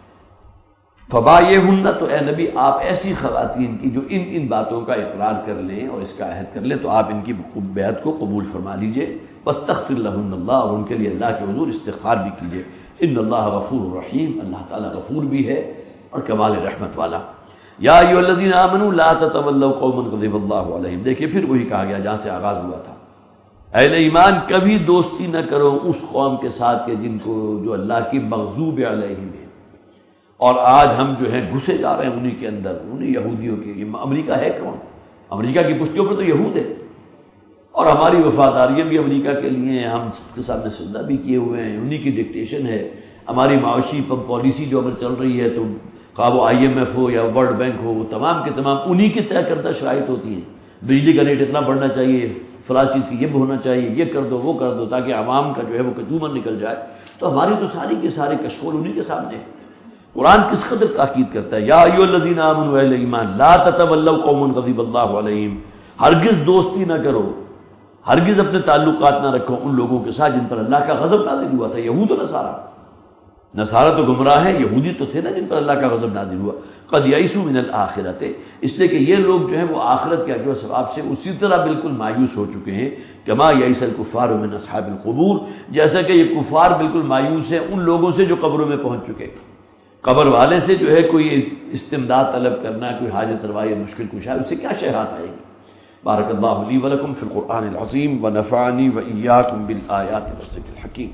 فبایعہن، تو اے نبی آپ ایسی خواتین کی جو ان باتوں کا اقرار کر لیں اور اس کا عہد کر لیں تو آپ ان کی بیعت کو قبول فرما لیجئے۔ واستغفر لہن اللہ، اور ان کے لیے اللہ کے حضور استغفار بھی کیجئے۔ ان اللہ غفور الرحیم، اللہ تعالیٰ غفور بھی ہے اور کمال رحمت والا۔ یا ایھا الذین آمنوا لا تتولوا قوما غضب اللہ علیہم، دیکھیے پھر وہی کہا گیا جہاں سے آغاز ہوا تھا، اہل ایمان کبھی دوستی نہ کرو اس قوم کے ساتھ کہ جن کو جو اللہ کی مغضوب علیہم ہے۔ اور آج ہم جو ہیں گھسے جا رہے ہیں انہی کے اندر، انہی یہودیوں کے۔ امریکہ ہے کون؟ امریکہ کی پشتیوں پر تو یہود ہے، اور ہماری وفاداریاں بھی امریکہ کے لیے ہیں، ہم اس کے سامنے سجدہ بھی کیے ہوئے ہیں، انہی کی ڈکٹیشن ہے۔ ہماری معاشی پالیسی جو اگر چل رہی ہے تو خواہ وہ IMF ہو یا ورلڈ بینک ہو، وہ تمام کے تمام انہی کی طے کردہ شرائط ہوتی ہیں۔ بجلی کا ریٹ اتنا بڑھنا چاہیے، فلاں چیز کی یہ ہونا چاہیے، یہ کر دو وہ کر دو، تاکہ عوام کا جو ہے وہ کنزیومر نکل جائے۔ تو ہماری تو ساری کے سارے کشکول انہی کے سامنے ہیں۔ قرآن کس قدر تاکید کرتا ہے، یا ایھا الذین آمنوا، اہل ایمان، لا تتولوا قوما غضب اللہ علیہم، ہرگز دوستی نہ کرو، ہرگز اپنے تعلقات نہ رکھو ان لوگوں کے ساتھ جن پر اللہ کا غضب نازل ہوا تھا، یہود و نصارہ۔ نصارہ تو گمراہ ہیں، یہودی تو تھے نا جن پر اللہ کا غضب نازل ہوا۔ قد یئسوا من الآخرۃ، اس لیے کہ یہ لوگ جو ہیں وہ آخرت کے اجر و ثواب سے اسی طرح بالکل مایوس ہو چکے ہیں، کما یئس الکفار من اصحاب القبور، جیسا کہ یہ کفار بالکل مایوس ہیں ان لوگوں سے جو قبروں میں پہنچ چکے۔ قبر والے سے جو ہے کوئی استمداد طلب کرنا، کوئی حاجت روا یا مشکل کشا، اس سے کیا شہرات آئے گی۔ بارک اللہ لی ولکم فی القرآن العظیم ونفعنی وإیاکم بالآیات والذکر الحکیم۔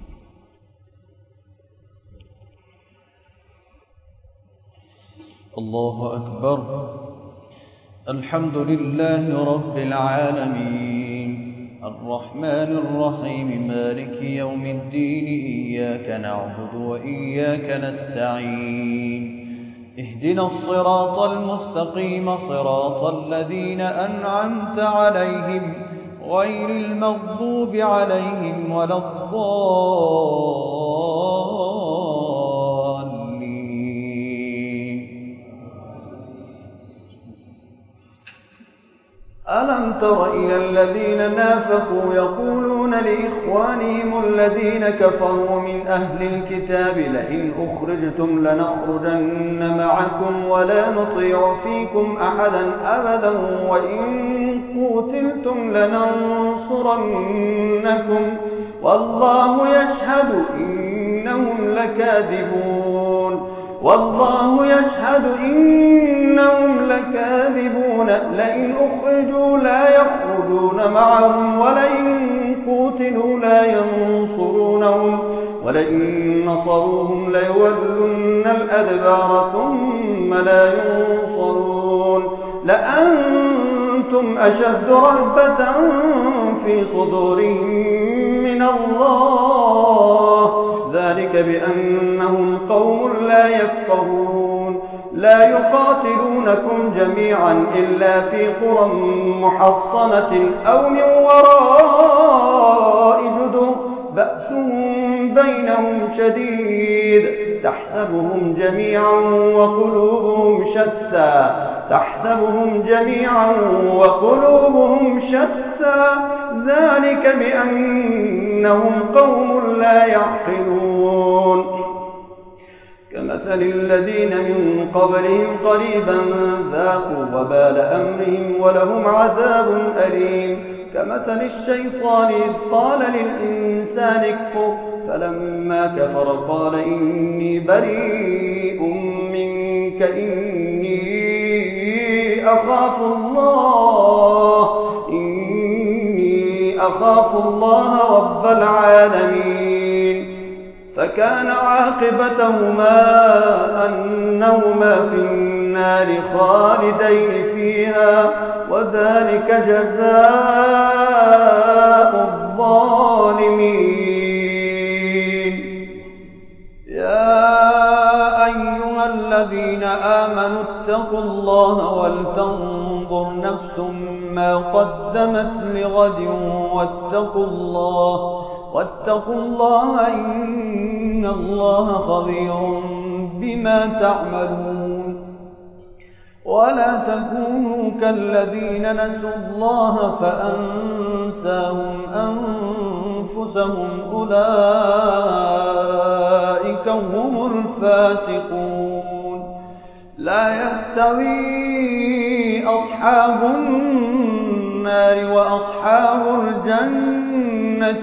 اللہ اکبر۔ الحمد للہ رب العالمین، الرحمن الرحیم، مالک یوم الدین، ایاک نعبد وإیاک نستعین، اهدنا الصراط المستقیم، صراط الذین انعمت علیہم، غیر المغضوب علیہم ولا الضالین۔ ألم تر إلى الذين نافقوا يقولون لإخوانهم الذين كفروا من أهل الكتاب لئن أخرجتم لنخرجن معكم ولا نطيع فيكم أحدا أبدا وإن قتلتم لننصرنكم والله يشهد إنهم لكاذبون والله يشهد إنهم لكاذبون لئن أخرجوا لا يخرجون معهم ولئن قتلوا لا ينصرونهم ولئن نصروهم ليولن الأدبار ثم لا ينصرون لأنتم أشد رهبة في صدورهم من الله ذلك بأنهم قوم لا يفقهون لا يقاتلونكم جميعا إلا في قرى محصنة أو من وراء جدر بأسهم بينهم شديد تحسبهم جميعا وقلوبهم شتى ذلك بأنهم قوم لا يعقلون كمثل الذين من قبلهم قريبا ذاقوا وبال أمرهم ولهم عذاب أليم كمثل الشيطان إذ قال للإنسان اكفر فلما كفر قال إني بريء منك إني أخاف الله رب العالمين. فكان عاقبتهما أنهما في النار خالدين فيها وذلك جزاء الظالمين. يا أيها الذين آمنوا اتقوا الله ولتنظر نفس ما قدمت لغد واتقوا الله إن الله خبير بما تعملون. ولا تكونوا كالذين نسوا الله فأنساهم أنفسهم أولئك هم الفاسقون. لا يستوي أصحاب النار وأصحاب الجنة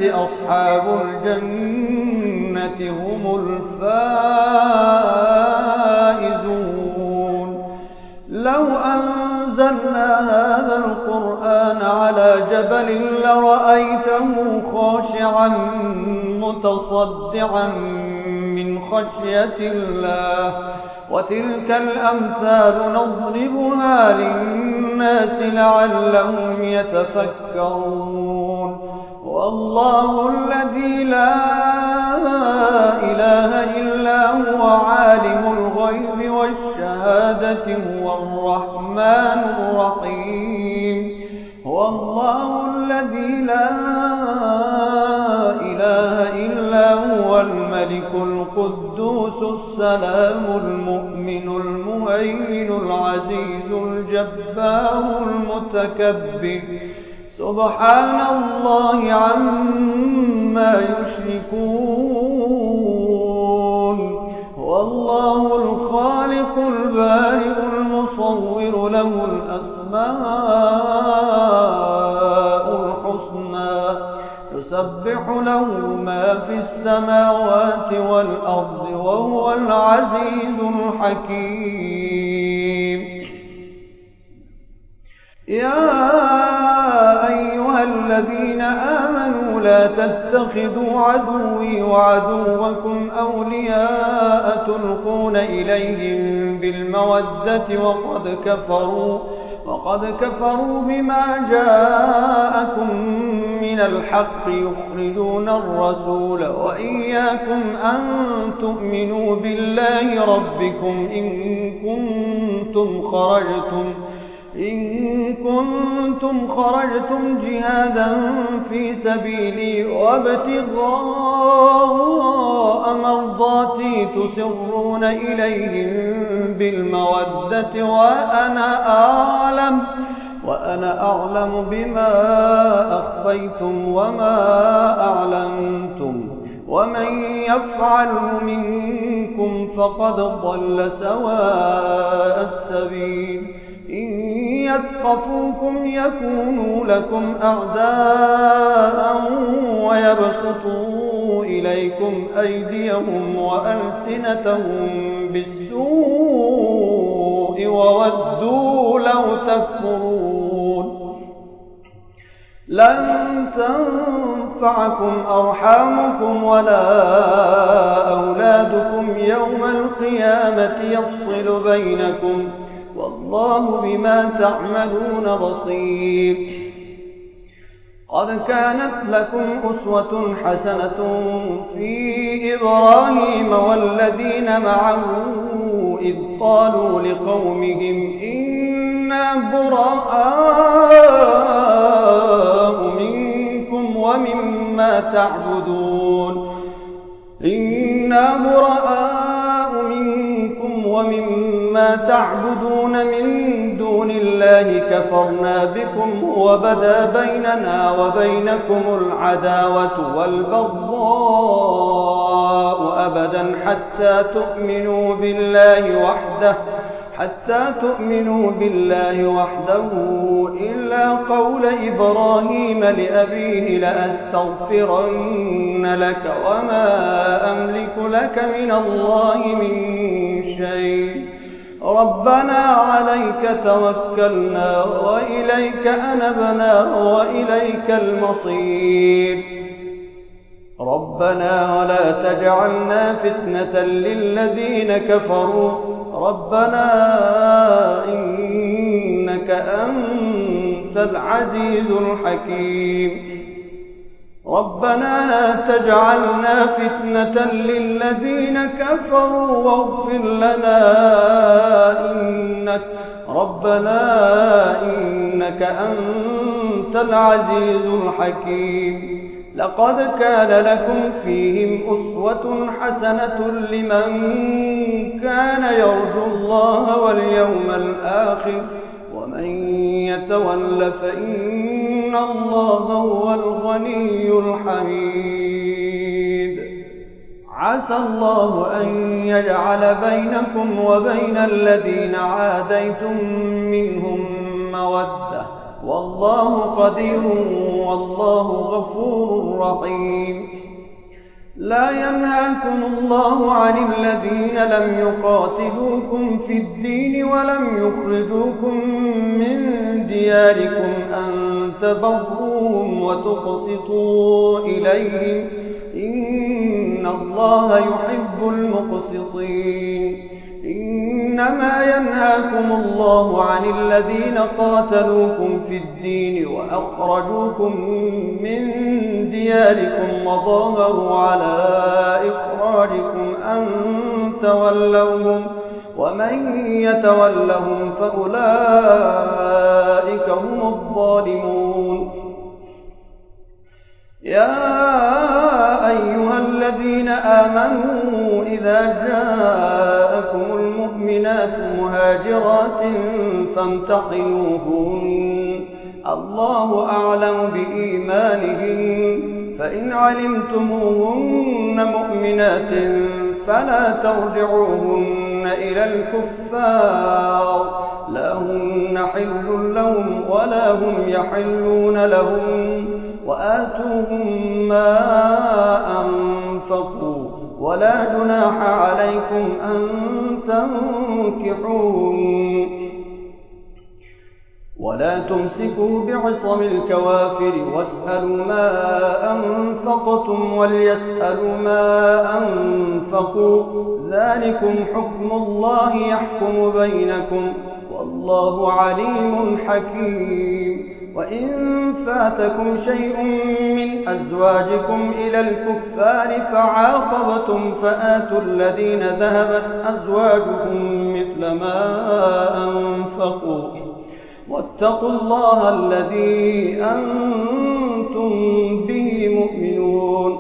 هم الفائزون. لو أنزلنا هذا القرآن على جبل لرأيته خاشعا متصدعا من خشية الله. وتلك الأمثال نضربها للناس لعلهم يتفكرون. والله الذي لا إله إلا هو عالم الغيب والشهادة هو الرحمن الرحيم. والله الذي لا إله إلا هو الملك القدوس السلام المؤمن المهيمن العزيز الجبار المتكبر سبحان الله عما يشركون. والله الخالق البارئ المصور له الأسماء الحسنى يسبح له ما في السماوات والأرض وهو العزيز الحكيم. يا أيها الذين آمنوا لا تتخذوا عدوي وعدوكم أولياء تلقون إليهم بالمودة وقد كفروا بما جاءكم من الحق يخرجون الرسول وإياكم أن تؤمنوا بالله ربكم إن كنتم خرجتم جهادا في سبيلي وابتغاء مرضاتي تسرون إليهم بالمودة وأنا أعلم بما أخفيتم وما أعلنتم ومن يفعله منكم فقد ضل سواء السبيل. إن يثقفوكم يكونوا لكم أعداء ويبسطوا إليكم أيديهم وألسنتهم بالسوء وودوا لو تكفرون. لن تنفعكم أرحامكم ولا أولادكم يوم القيامة يفصل بينكم والله بما تعملون بصير. قد كانت لكم أسوة حسنة في إبراهيم والذين معه إذ قالوا لقومهم إنا براء منكم ومما تعبدون من دون الله كفرنا بكم وبدا بيننا وبينكم العداوة والبغضاء أبدا حتى حتى تؤمنوا بالله وحده إلا قول إبراهيم لأبيه لأستغفرن لك وما أملك لك من الله من شيء ربنا عليك توكلنا وإليك أنبنا وإليك المصير ربنا ولا تجعلنا فتنة للذين كفروا ربنا إنك أنت العزيز الحكيم ربنا لا تجعلنا فتنة للذين كفروا واغفر لنا ربنا إنك أنت العزيز الحكيم لقد كان لكم فيهم أسوة حسنة لمن كان يرجو الله واليوم الآخر ومن يتول فإن الله هو الغني الحميد عسى الله أن يجعل بينكم وبين الذين عاديتم منهم مودة والله قدير والله غفور رحيم لا ينهاكم الله عن الذين لم يقاتلوكم في الدين ولم يخرجوكم من دياركم أن تبروهم وتقسطوا إليهم إن الله يحب المقسطين إنما ينهاكم الله عن الذين قاتلوكم في الدين وأخرجوكم من دياركم وظاهروا على إخراجكم أن تولوهم ومن يتولهم فأولئك هم الظالمون يا أيها الذين آمنوا إذا جاءكم المؤمنات مهاجرات فامتحنوهن الله أعلم بإيمانهن فإن علمتموهن مؤمنات فلا ترجعوهن إلى الكفار لا هن حل لهم ولا هم يحلون لهم وآتوهم ما أنفقوا ولا جناح عليكم أن تنكحوهن ولا تمسكوا بعصم الكوافر واسألوا ما أنفقتم وليسألوا ما أنفقوا ذلكم حكم الله يحكم بينكم والله عليم حكيم وإن فاتكم شيء من أزواجكم إلى الكفار فعاقبتم فآتوا الذين ذهبت أزواجهم مثل ما أنفقوا واتقوا الله الذي أنتم به مؤمنون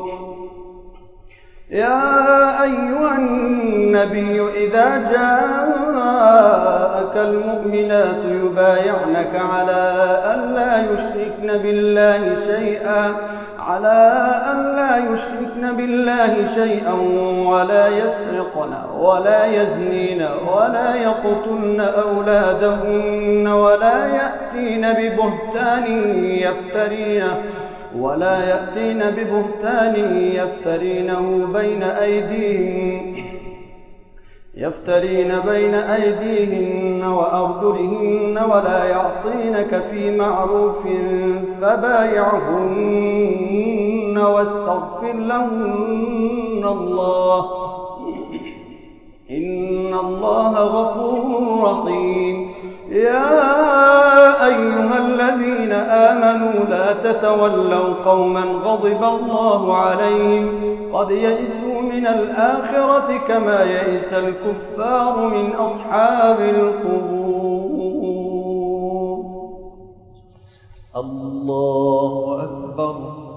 يا أيها النبي إذا جاءك المؤمنات يبايعنك على أن لا يشركن بالله شيئا ولا يسرقن ولا يزنين ولا يقتلن أولادهن ولا يأتين ببهتان يفترين بين أيديهن وأرجلهن ولا يعصينك في معروف فبايعهن واستغفر لهن الله إن الله غفور رحيم يا أيها الذين آمنوا لا تتولوا قوما غضب الله عليهم قد يئسوا من الآخرة كما يئس الكفار من أصحاب القبور الله أكبر